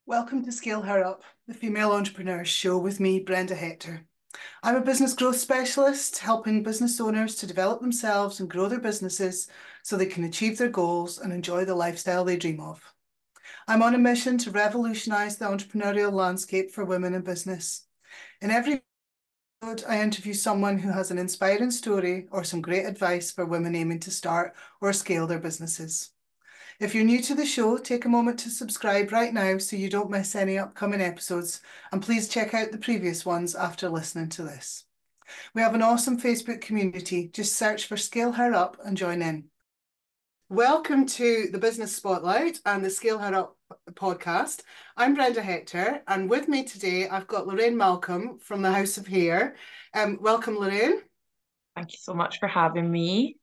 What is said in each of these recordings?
Welcome to Scale Her Up, the Female Entrepreneurs Show with me, Brenda Hector. I'm a business growth specialist, helping business owners to develop themselves and grow their businesses so they can achieve their goals and enjoy the lifestyle they dream of. I'm on a mission to revolutionise the entrepreneurial landscape for women in business. In every episode, I interview someone who has an inspiring story or some great advice for women aiming to start or scale their businesses. If you're new to the show, take a moment to subscribe right now so you don't miss any upcoming episodes, and please check out the previous ones after listening to this. We have an awesome Facebook community. Just search for Scale Her Up and join in. Welcome to the Business Spotlight and the Scale Her Up podcast. I'm Brenda Hector, and with me today I've got Lorraine Malcolm from the House of Hair. Welcome, Lorraine. Thank you so much for having me.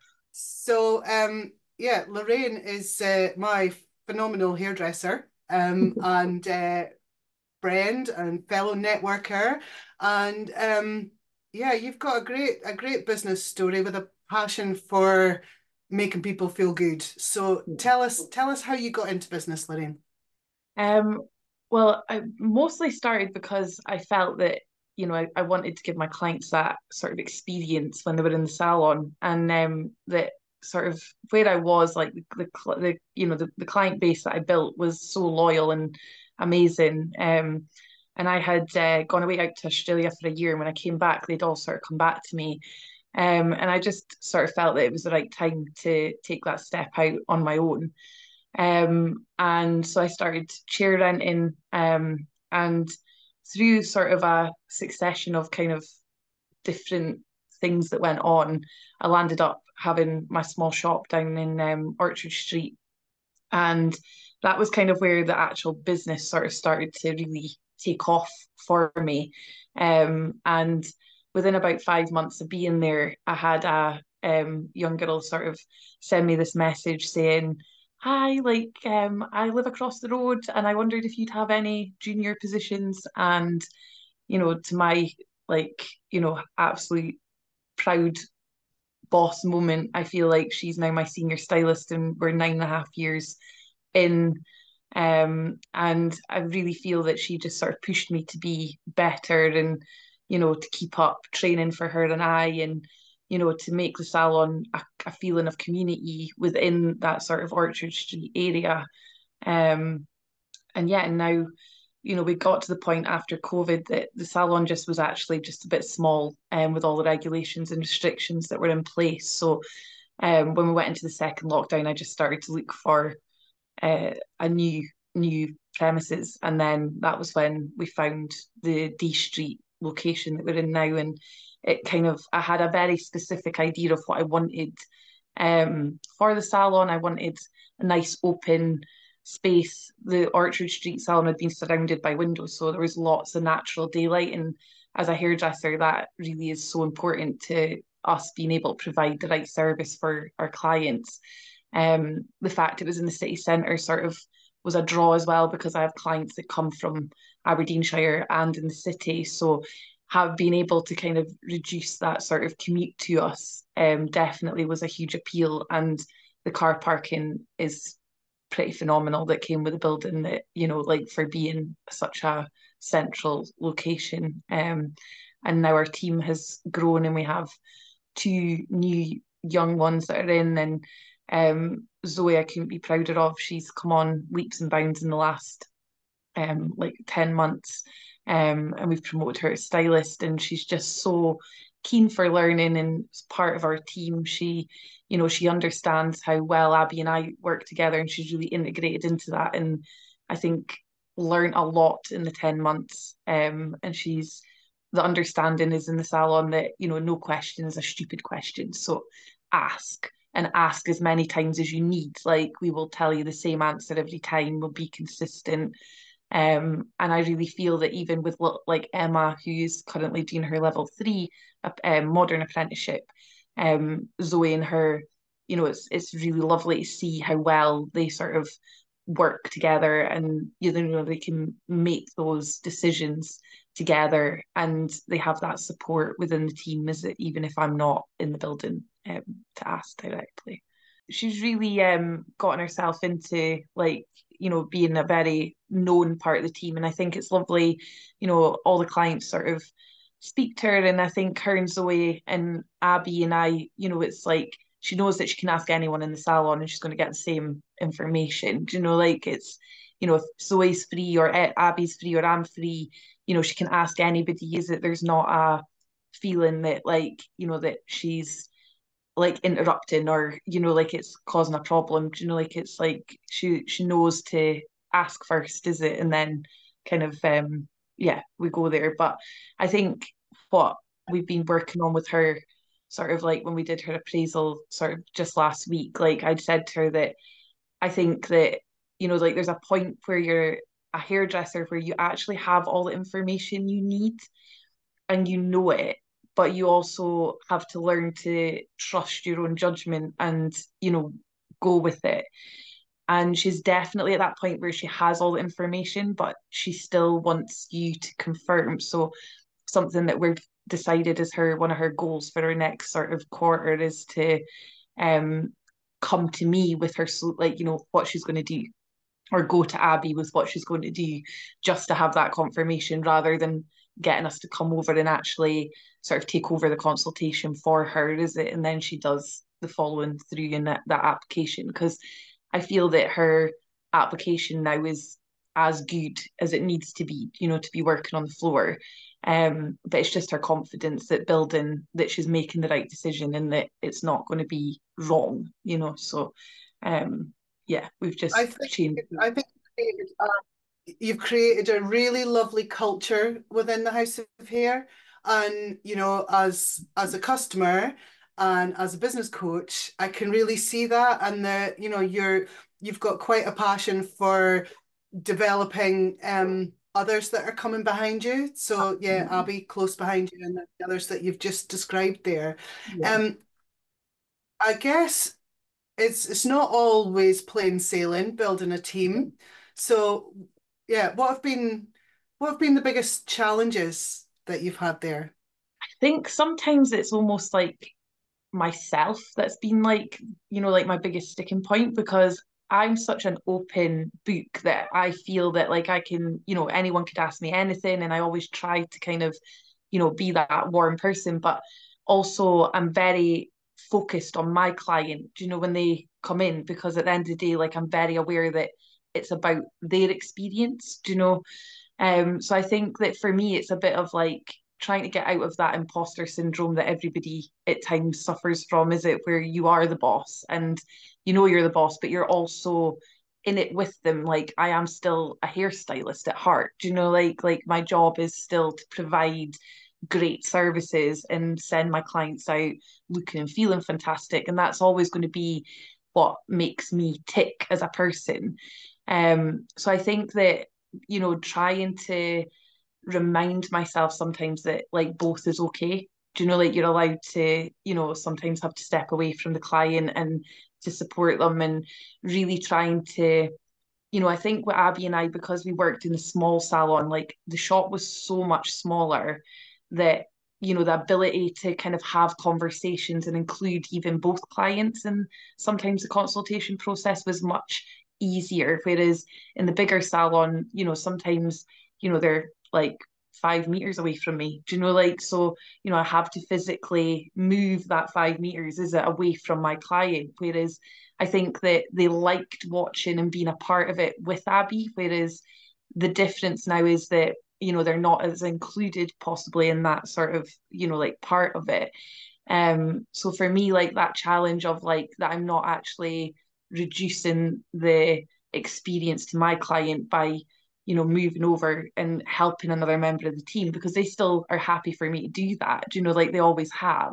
So, Lorraine is my phenomenal hairdresser and friend and fellow networker. And yeah, you've got a great business story with a passion for making people feel good. So tell us how you got into business, Lorraine. Um, well, I mostly started because I felt that, I wanted to give my clients that sort of experience when they were in the salon, and that sort of where I was, like the client base that I built was so loyal and amazing. And I had gone away out to Australia for a year, and when I came back, they'd all sort of come back to me. And I just sort of felt that it was the right time to take that step out on my own. And so I started chair renting, and through sort of a succession of kind of different things that went on, I landed up having my small shop down in Orchard Street. And that was kind of where the actual business sort of started to really take off for me. And within about 5 months of being there, I had a young girl sort of send me this message saying, "Hi, I live across the road and I wondered if you'd have any junior positions." And, to my absolute proud boss moment, I feel like she's now my senior stylist and we're 9.5 years in. And I really feel that she just sort of pushed me to be better and, to keep up training for her and and, to make the salon a feeling of community within that sort of Orchard Street area. Um, and yeah, and now, we got to the point after COVID that the salon just was actually just a bit small, with all the regulations and restrictions that were in place. So when we went into the second lockdown, I just started to look for a new premises, and then that was when we found the D Street location that we're in now, and it kind of I had a very specific idea of what I wanted for the salon. I wanted a nice open space. The Orchard Street salon had been surrounded by windows, so there was lots of natural daylight, and as a hairdresser that really is so important to us being able to provide the right service for our clients. The fact it was in the city centre sort of was a draw as well because I have clients that come from Aberdeenshire and in the city. So have been able to kind of reduce that sort of commute to us definitely was a huge appeal. And the car parking is pretty phenomenal that came with the building that, like for being such a central location. And now our team has grown and we have two new young ones that are in, and Zoe, I couldn't be prouder of. She's come on leaps and bounds in the last 10 months. And we've promoted her as stylist, and she's just so keen for learning and as part of our team. She understands how well Abby and I work together, and she's really integrated into that. And I think learned a lot in the 10 months. And the understanding is in the salon that, no question is a stupid question. So ask and ask as many times as you need. Like we will tell you the same answer every time, we'll be consistent. And I really feel that even with like Emma, who's currently doing her level 3 modern apprenticeship, Zoe and her, it's really lovely to see how well they sort of work together, and they can make those decisions together, and they have that support within the team, is it even if I'm not in the building, to ask directly. she's really gotten herself into like, being a very known part of the team. And I think it's lovely, all the clients sort of speak to her. And I think her and Zoe and Abby and I, it's like she knows that she can ask anyone in the salon and she's going to get the same information. Like it's, if Zoe's free or Abby's free or I'm free, she can ask anybody. Is it there's not a feeling that like, that she's like interrupting or like it's causing a problem, like it's like she knows to ask first, is it, and then kind of yeah, we go there. But I think what we've been working on with her, sort of like when we did her appraisal sort of just last week, like I'd said to her that I think that like there's a point where you're a hairdresser where you actually have all the information you need and you know it, but you also have to learn to trust your own judgment and, go with it. And she's definitely at that point where she has all the information, but she still wants you to confirm. So something that we've decided is one of her goals for her next sort of quarter is to um come to me with her, so like, what she's going to do, or go to Abby with what she's going to do, just to have that confirmation rather than getting us to come over and actually sort of take over the consultation for her, is it? And then she does the following through in that application, because I feel that her application now is as good as it needs to be, to be working on the floor. But it's just her confidence that building that she's making the right decision and that it's not going to be wrong, So yeah, we've I just think changed. I think you've created a really lovely culture within the House of Hair, and as a customer and as a business coach, I can really see that, and you've got quite a passion for developing others that are coming behind you. So yeah, I'll Absolutely. be close behind you and the others that you've just described there. Yeah. Um, I guess it's not always plain sailing building a team. So yeah, what have been the biggest challenges that you've had there? I think sometimes it's almost like myself that's been like, like my biggest sticking point, because I'm such an open book that I feel that like I can, anyone could ask me anything, and I always try to kind of, be that warm person, but also I'm very focused on my client, when they come in, because at the end of the day, like I'm very aware that it's about their experience, so I think that for me, it's a bit of like trying to get out of that imposter syndrome that everybody at times suffers from. Is it where you are the boss and you're the boss, but you're also in it with them? Like I am still a hairstylist at heart. Like my job is still to provide great services and send my clients out looking and feeling fantastic. And that's always going to be what makes me tick as a person. So I think that, trying to remind myself sometimes that like both is okay. Like you're allowed to, sometimes have to step away from the client and to support them, and really trying to, I think with Abby and I, because we worked in a small salon, like the shop was so much smaller that, the ability to kind of have conversations and include even both clients and sometimes the consultation process was much easier. Whereas in the bigger salon, sometimes, they're like 5 meters away from me. Like, so, I have to physically move that 5 meters, is it, away from my client. Whereas I think that they liked watching and being a part of it with Abby, whereas the difference now is that, they're not as included possibly in that sort of, like part of it. So for me, like that challenge of like that I'm not actually reducing the experience to my client by, moving over and helping another member of the team, because they still are happy for me to do that, like they always have.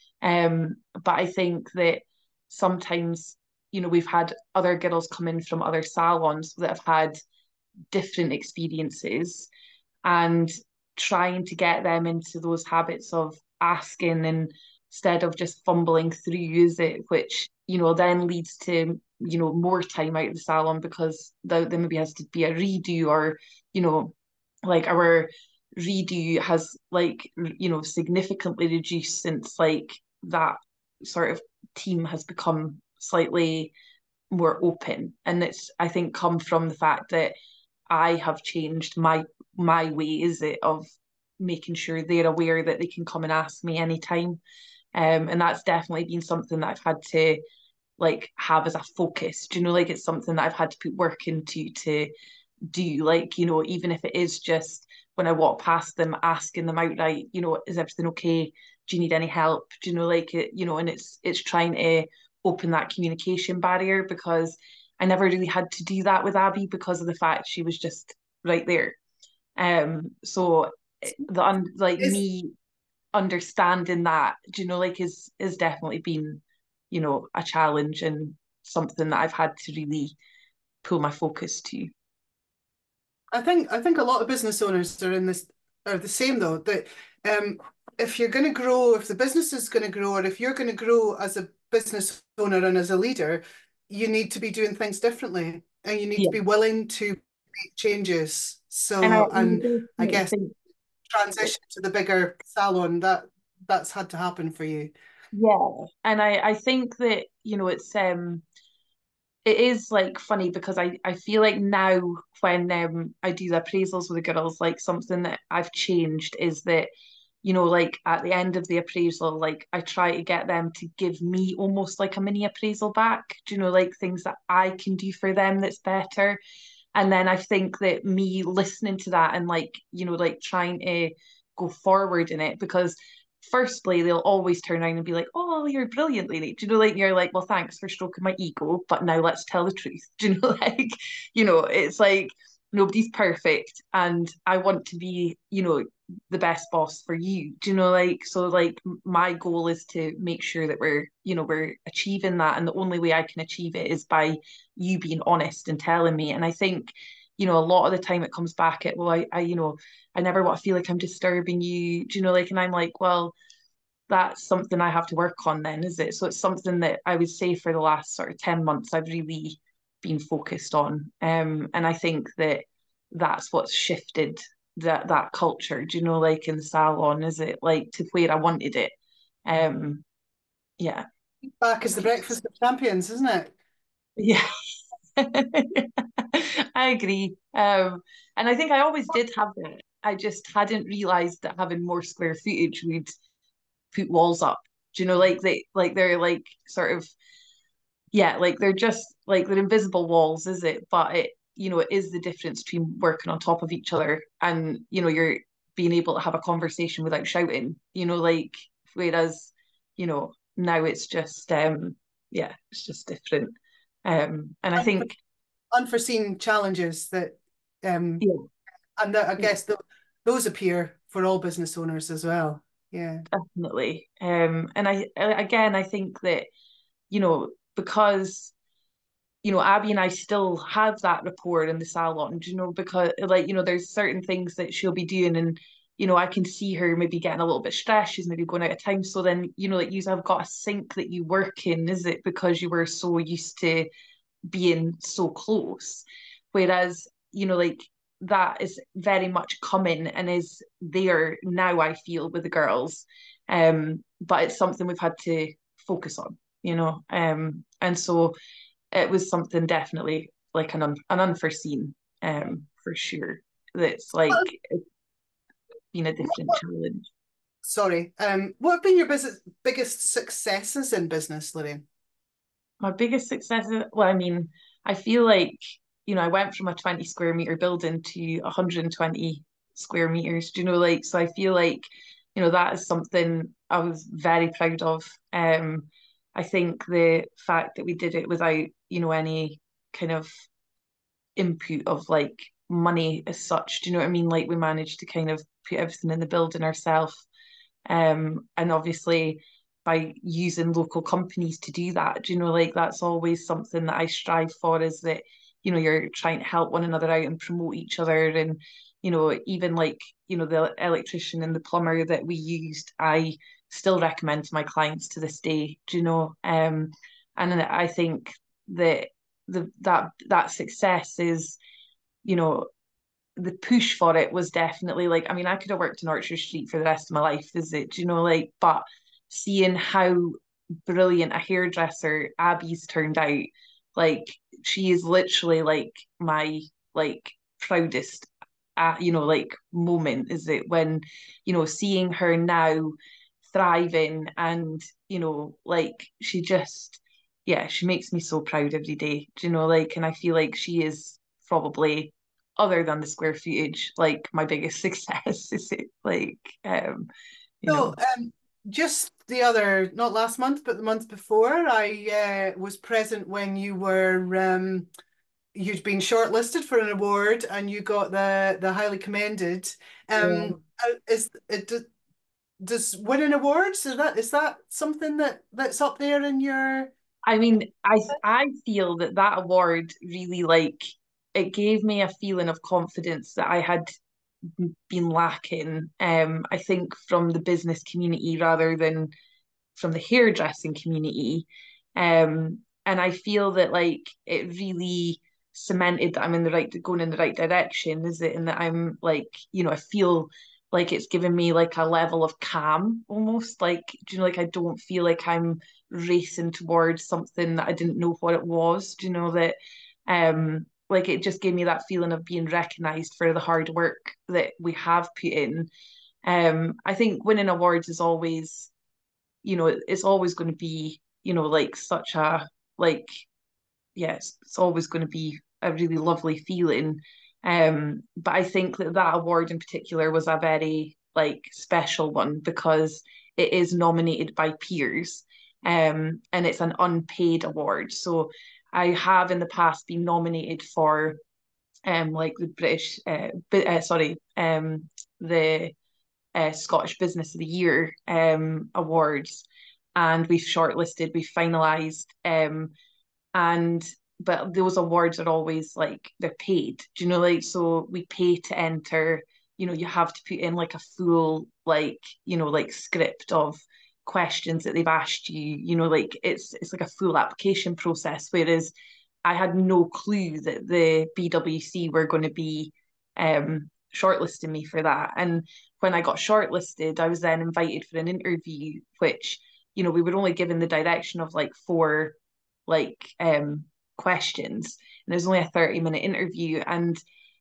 But I think that sometimes, we've had other girls come in from other salons that have had different experiences, and trying to get them into those habits of asking and instead of just fumbling through, is it, which, then leads to, more time out of the salon because there maybe has to be a redo, or, like our redo has like, significantly reduced since like that sort of team has become slightly more open. And it's, I think, come from the fact that I have changed my ways of making sure they're aware that they can come and ask me anytime. And that's definitely been something that I've had to like have as a focus. Do you know, like it's something that I've had to put work into to do, like, you know, even if it is just when I walk past them, asking them outright, you know, is everything okay? Do you need any help? Do you know, like it, you know, and it's trying to open that communication barrier because I never really had to do that with Abby because of the fact she was just right there. So like Is me understanding that, do you know, like is definitely been, you know, a challenge and something that I've had to really pull my focus to. I think a lot of business owners are in this are the same though, that um if you're going to grow, if the business is going to grow, or if you're going to grow as a business owner and as a leader, you need to be doing things differently and you need to Yeah. be willing to make changes. And I, So, and I definitely guess think, transition to the bigger salon, that's had to happen for you. yeah. And I think that, you know, it is like funny because I feel like now when I do the appraisals with the girls, like something that I've changed is that, you know, like at the end of the appraisal, like I try to get them to give me almost like a mini appraisal back. Do you know, like things that I can do for them that's better. And then I think that me listening to that and like, you know, like trying to go forward in it because firstly, they'll always turn around and be like, "Oh, you're brilliant, Lady." Do you know, like you're like, "Well, thanks for stroking my ego, but now let's tell the truth." Do you know, like, you know, it's like nobody's perfect, and I want to be, you know, the best boss for you. Do you know, like, so like my goal is to make sure that we're, you know, we're achieving that, and the only way I can achieve it is by you being honest and telling me. And I think, you know, a lot of the time it comes back at, well, you know, I never want to feel like I'm disturbing you. Do you know, like, and I'm like, well, that's something I have to work on then, is it? So it's something that I would say for the last sort of 10 months I've really been focused on. And I think that that's what's shifted that culture, do you know, like in the salon, is it like to where I wanted it? Um, yeah. Back is the breakfast of champions, isn't it? Yeah. I agree. And I think I always did have that. I just hadn't realized that having more square footage would put walls up. Do you know, like they're like sort of yeah, like they're just like they're invisible walls, is it? But it, you know, it is the difference between working on top of each other and, you know, you're being able to have a conversation without shouting, you know, like whereas, you know, now it's just yeah, it's just different. And I think Unforeseen challenges that um yeah, and that I guess those appear for all business owners as well. Yeah. definitely. And again, I think that, you know, because you know, Abby and I still have that rapport in the salon, you know, because like, you know, there's certain things that she'll be doing and, you know, I can see her maybe getting a little bit stressed. She's maybe going out of time. So then, you know, like you have got a sync that you work in, is it because you were so used to being so close? Whereas, you know, like that is very much coming and is there now, I feel, with the girls. But it's something we've had to focus on, you know. And so it was something definitely like an unforeseen for sure. That's like it's been a different challenge. Sorry. What have been your biggest successes in business, Lorraine? My biggest success, well, I mean, I feel like, you know, I went from a 20 square meter building to 120 square meters. Do you know, like, so I feel like, you know, that is something I was very proud of. I think the fact that we did it without, you know, any kind of input of like money as such. Do you know what I mean? Like we managed to kind of put everything in the building ourselves. And obviously by using local companies to do that, do you know, like that's always something that I strive for is that, you know, you're trying to help one another out and promote each other. And, you know, even like, you know, the electrician and the plumber that we used, I still recommend to my clients to this day, do you know? And I think that that success is, you know, the push for it was definitely like, I mean, I could have worked in Orchard Street for the rest of my life, is it? Do you know, like, but seeing how brilliant a hairdresser Abby's turned out. Like she is literally like my like proudest like moment is it when, seeing her now thriving and, like she just, yeah, she makes me so proud every day. Do you know, like, and I feel like she is probably, other than the square footage, like my biggest success. Is it like, you So, know, just the other, not last month, but the month before, I was present when you'd been shortlisted for an award and you got the highly commended. yeah. Is it does winning awards, is that something that's up there in your? I mean, I feel that that award really like it gave me a feeling of confidence that I had been lacking. I think from the business community rather than from the hairdressing community. And I feel that like it really cemented that I'm in the right going in the right direction, is it? And that I'm like, I feel like it's given me like a level of calm almost. Like, do you know, like I don't feel like I'm racing towards something that I didn't know what it was. Do you know that like it just gave me that feeling of being recognized for the hard work that we have put in. I think winning awards is always, it's always going to be, like such a, like, yes, it's always going to be a really lovely feeling. But I think that that award in particular was a very like special one because it is nominated by peers, and it's an unpaid award. So I have in the past been nominated for like the British, sorry, the Scottish Business of the Year awards, and we've shortlisted, we've finalised, and but those awards are always like they're paid. Do you know, like so we pay to enter. You have to put in like a full like like script of questions that they've asked you. Like it's like a full application process. Whereas I had no clue that the BWC were going to be shortlisting me for that. And when I got shortlisted, I was then invited for an interview, which, we were only given the direction of like four like questions. And it was only a 30-minute interview. And,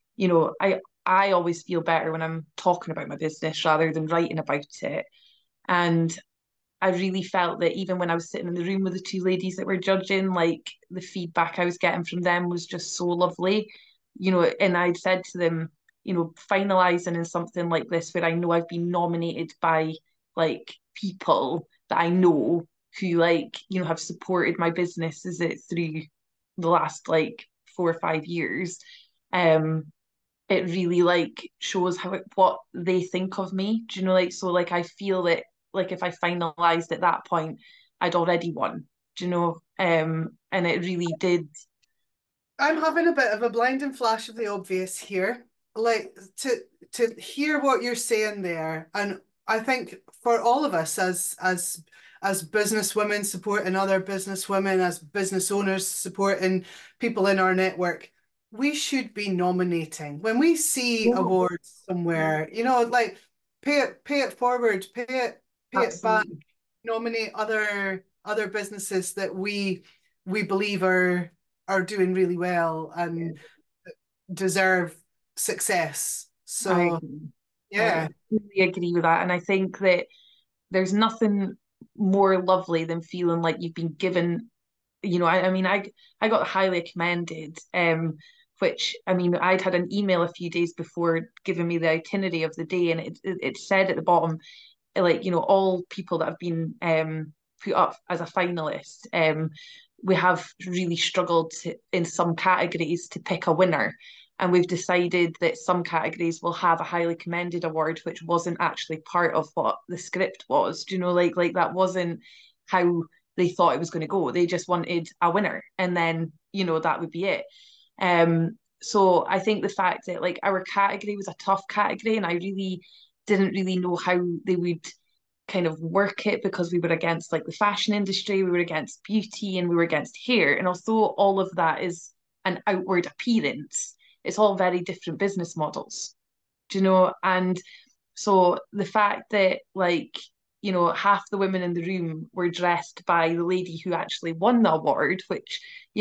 I always feel better when I'm talking about my business rather than writing about it. And I really felt that even when I was sitting in the room with the two ladies that were judging, like the feedback I was getting from them was just so lovely, and I'd said to them, finalizing in something like this where I know I've been nominated by like people that I know who like, have supported my business as it through the last like 4 or 5 years. Um, it really like shows what they think of me. Do you know, like so like I feel that like if I finalized at that point, I'd already won. Do you know? And it really did. I'm having a bit of a blinding flash of the obvious here. Like to hear what you're saying there, and I think for all of us as business women supporting other business women, as business owners supporting people in our network, we should be nominating. When we see Yeah, awards somewhere, like pay it forward, pay it back, absolutely. nominate other businesses that we believe are doing really well and deserve success. I So agree. I yeah, really agree with that. And I think that there's nothing more lovely than feeling like you've been given, I mean, I got highly commended, which I mean, I'd had an email a few days before giving me the itinerary of the day, and it said at the bottom, like, all people that have been put up as a finalist, we have really struggled in some categories to pick a winner. And we've decided that some categories will have a highly commended award, which wasn't actually part of what the script was. Do you know, like that wasn't how they thought it was going to go. They just wanted a winner, and then that would be it. So I think the fact that like our category was a tough category, and I really didn't really know how they would kind of work it because we were against like the fashion industry, we were against beauty, and we were against hair. And although all of that is an outward appearance, it's all very different business models, do you know? And so the fact that like half the women in the room were dressed by the lady who actually won the award, which,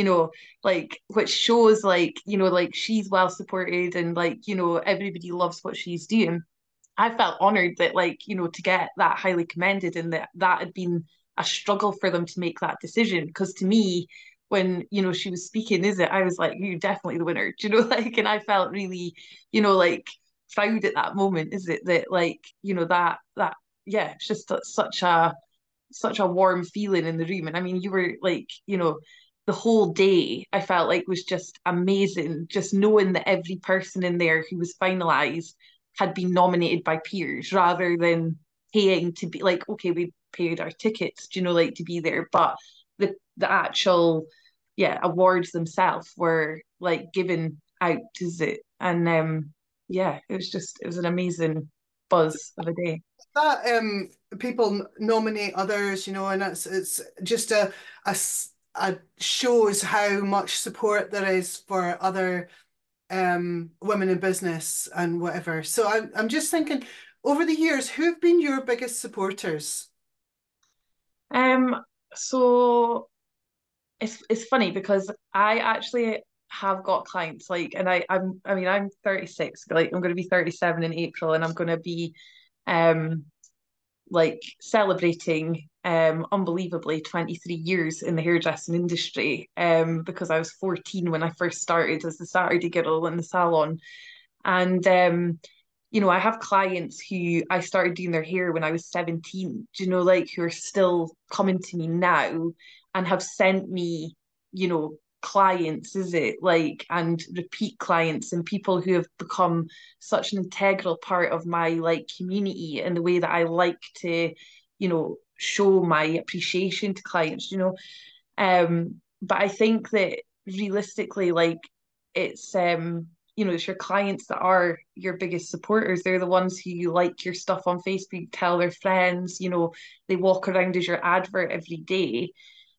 which shows like she's well supported and everybody loves what she's doing. I felt honored that to get that highly commended and that had been a struggle for them to make that decision. Because to me, when she was speaking, I was like, you're definitely the winner. Do you know, and I felt really, proud at that moment, is it that that yeah, it's just such a warm feeling in the room. And I mean, you were the whole day I felt like was just amazing, just knowing that every person in there who was finalized had been nominated by peers rather than paying to be like, okay, we paid our tickets, to be there. But the actual awards themselves were given out, is it? And yeah, it was an amazing buzz of a day. That people nominate others, and it's just a shows how much support there is for other women in business and whatever. So I'm just thinking, over the years, who've been your biggest supporters? Um, so it's funny because I actually have got clients and I'm 36, I'm going to be 37 in April, and I'm going to be um celebrating unbelievably 23 years in the hairdressing industry, because I was 14 when I first started as the Saturday girl in the salon. And I have clients who I started doing their hair when I was 17, who are still coming to me now and have sent me, clients, is it and repeat clients and people who have become such an integral part of my community and the way that I like to, show my appreciation to clients, But I think that realistically, it's it's your clients that are your biggest supporters. They're the ones who you like your stuff on Facebook, tell their friends, they walk around as your advert every day.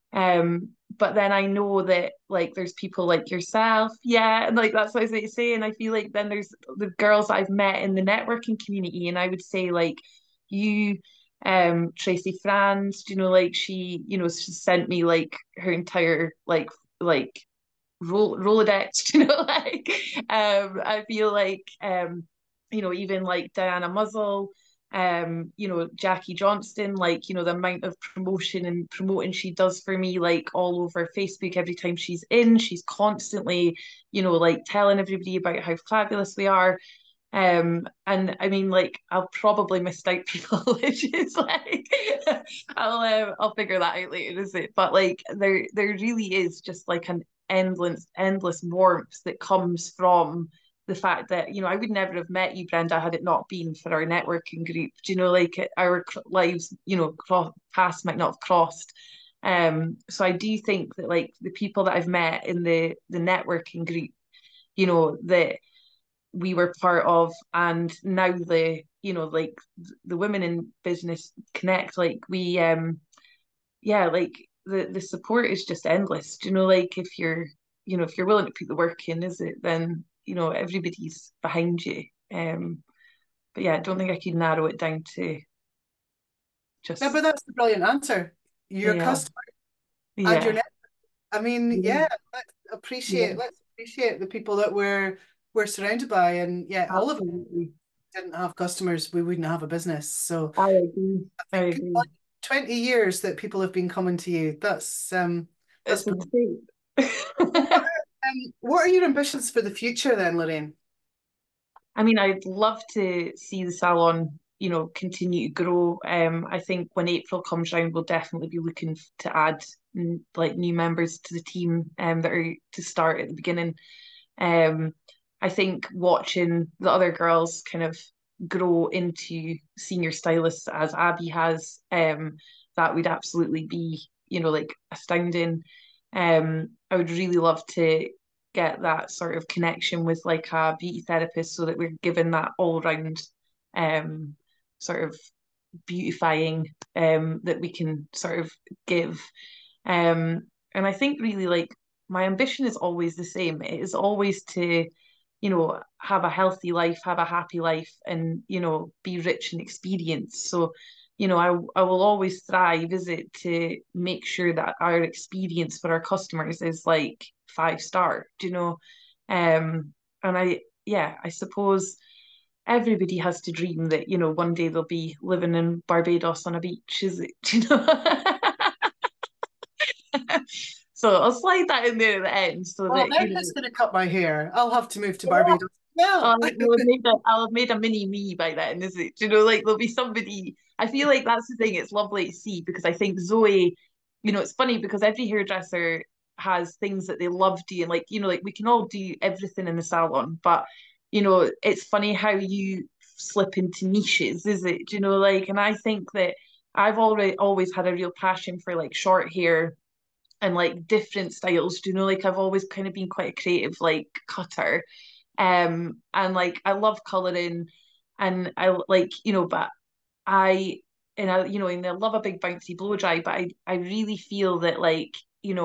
But then I know that there's people like yourself, yeah, and that's what I was say. And I feel like then there's the girls I've met in the networking community, and I would say you, Tracy Franz, she, she sent me her entire Rolodex, I feel even Diana Muzzle, Jackie Johnston, the amount of promotion and promoting she does for me, all over Facebook every time she's in, she's constantly, telling everybody about how fabulous we are. And I mean, I'll probably miss out people, which is I'll figure that out later, is it? But there really is just an endless warmth that comes from the fact that I would never have met you, Brenda, had it not been for our networking group. Do you know, our lives, paths might not have crossed. So I do think that the people that I've met in the networking group, that we were part of, and now the women in business connect, we yeah, the support is just endless. Do you know, if you're if you're willing to put the work in, is it, then everybody's behind you. But yeah, I don't think I could narrow it down to No, just but that's the brilliant answer. Your yeah, customer and your yeah, net. I mean, yeah, yeah, yeah, let's appreciate the people that we're surrounded by. And yeah, all of us absolutely. didn't have customers, we wouldn't have a business. So I agree. I I think agree. 20 years that people have been coming to you. That's It's brilliant. insane. What are your ambitions for the future then, Lorraine? I mean, I'd love to see the salon, continue to grow. I think when April comes round, we'll definitely be looking to add new members to the team that are to start at the beginning. Um, I think watching the other girls kind of grow into senior stylists as Abby has, that would absolutely be, astounding. I would really love to get that sort of connection with a beauty therapist so that we're given that all round um sort of beautifying that we can sort of give. And I think really my ambition is always the same. It is always to, have a healthy life, have a happy life, and, be rich in experience. So, I will always strive, is it, to make sure that our experience for our customers is like 5 star, and I suppose everybody has to dream that, one day they'll be living in Barbados on a beach, is it? So I'll slide that in there at the end so Well, that, they're just going to cut my hair. I'll have to move to Barbados. I'll Well, I'll have made a mini me by then, is it? Like there'll be somebody. I feel like that's the thing. It's lovely to see because I think Zoe, it's funny because every hairdresser has things that they love doing. Like, like we can all do everything in the salon, but it's funny how you slip into niches, is it? Like, and I think that I've already always had a real passion for like short hair and like different styles. Like I've always kind of been quite a creative like cutter. And like I love colouring and I like, but I and I love a big bouncy blow dry, but I really feel that like,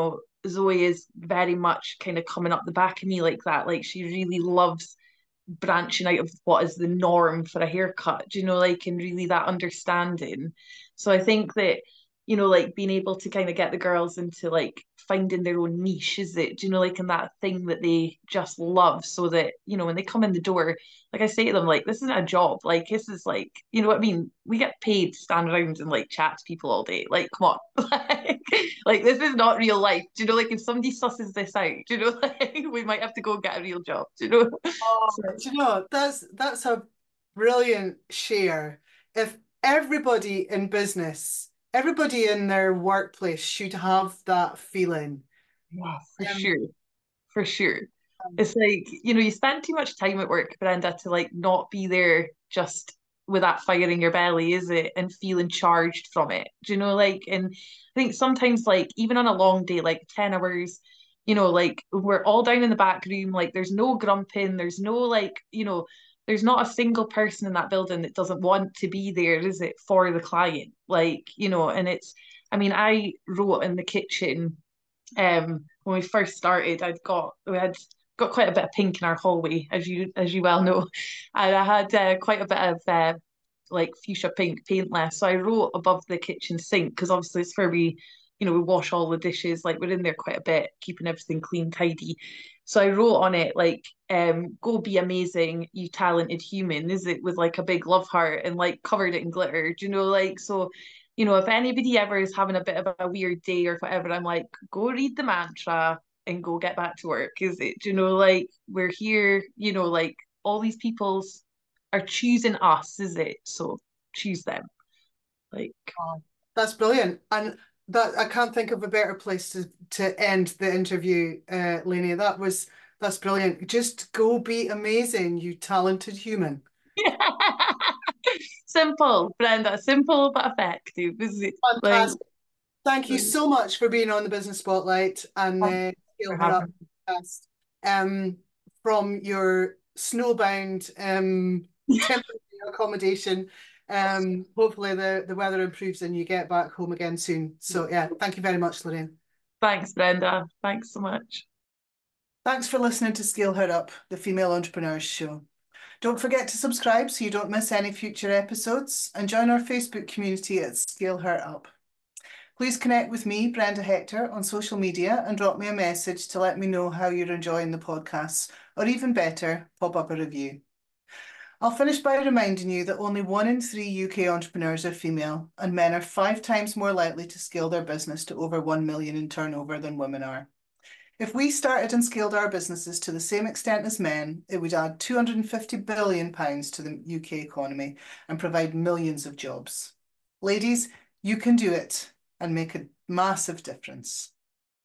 Zoe is very much kind of coming up the back of me like that. Like she really loves branching out of what is the norm for a haircut, like, and really that understanding. So I think that, like being able to kind of get the girls into like finding their own niche, is it, like, in that thing that they just love, so that, when they come in the door, like I say to them, like, this isn't a job, like, this is like, you know what I mean? We get paid to stand around and like chat to people all day. Like, come on. like this is not real life. Like if somebody susses this out, like we might have to go and get a real job, oh, So do you know, that's a brilliant share. If everybody in business, everybody in their workplace should have that feeling. yeah, for Um, sure. For sure. It's like, you spend too much time at work, Brenda, to like not be there just with that fire in your belly, is it? And feeling charged from it. Like, and I think sometimes, like, even on a long day, like 10 hours, like we're all down in the back room, like there's no grumping, there's no like, there's not a single person in that building that doesn't want to be there, is it, for the client? Like, and I mean, I wrote in the kitchen when we first started, we had got quite a bit of pink in our hallway, as you well know, and I had quite a bit of like fuchsia pink paint left. So I wrote above the kitchen sink because obviously it's where we wash all the dishes. Like we're in there quite a bit, keeping everything clean, tidy. So I wrote on it like, "Go be amazing, you talented human." Is it, with like a big love heart and like covered it in glitter? Like so if anybody ever is having a bit of a weird day or whatever, I'm like, go read the mantra and go get back to work. Is it, like we're here, like all these people's are choosing us, is it? So choose them. Like, oh, that's brilliant. And that I can't think of a better place to end the interview, Lainey. That's brilliant. Just go be amazing, you talented human. simple, Brenda, simple but effective, is it? Like, Fantastic. Thank you so much for being on the Business Spotlight and thanks Scale for Her Up having podcast. From your snowbound me. temporary accommodation. Hopefully the weather improves and you get back home again soon. So yeah, thank you very much, Lorraine. Thanks, Brenda. Thanks so much. Thanks for listening to Scale Her Up, the Female Entrepreneurs Show. Don't forget to subscribe so you don't miss any future episodes and join our Facebook community at Scale Her Up. Please connect with me, Brenda Hector, on social media and drop me a message to let me know how you're enjoying the podcasts, or even better, pop up a review. I'll finish by reminding you that only 1 in 3 UK entrepreneurs are female, and men are 5 times more likely to scale their business to over 1 million in turnover than women are. If we started and scaled our businesses to the same extent as men, it would add £250 billion to the UK economy and provide millions of jobs. Ladies, you can do it and make a massive difference.